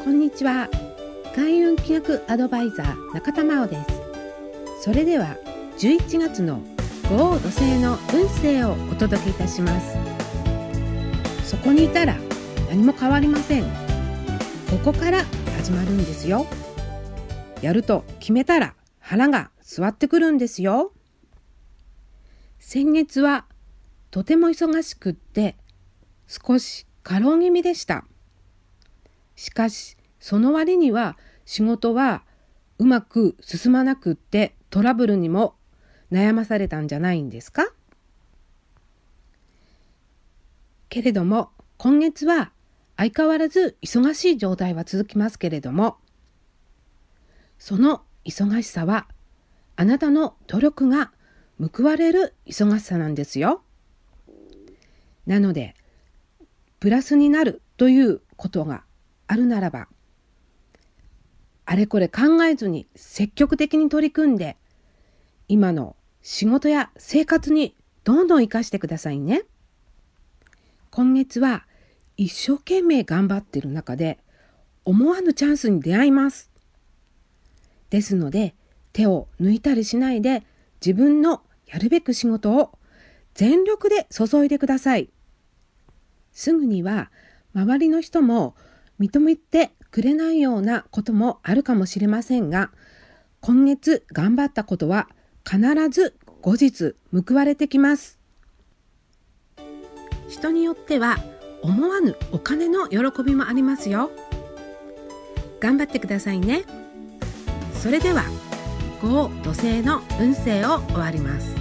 こんにちは。開運気学アドバイザー中田真央です。それでは11月の五黄土星の運勢をお届けいたします。そこにいたら何も変わりません。ここから始まるんですよ。やると決めたら腹が据わってくるんですよ。先月はとても忙しくって少し過労気味でした。しかしその割には仕事はうまく進まなくってトラブルにも悩まされたんじゃないんですか？けれども今月は相変わらず忙しい状態は続きますけれども、その忙しさはあなたの努力が報われる忙しさなんですよ。なのでプラスになるということがあるならば、あれこれ考えずに積極的に取り組んで、今の仕事や生活にどんどん生かしてくださいね。今月は一生懸命頑張っている中で思わぬチャンスに出会います。ですので手を抜いたりしないで、自分のやるべき仕事を全力で注いでください。すぐには周りの人も認めてくれないようなこともあるかもしれませんが、今月頑張ったことは必ず後日報われてきます。人によっては思わぬお金の喜びもありますよ。頑張ってくださいね。それでは五黄土星の運勢を終わります。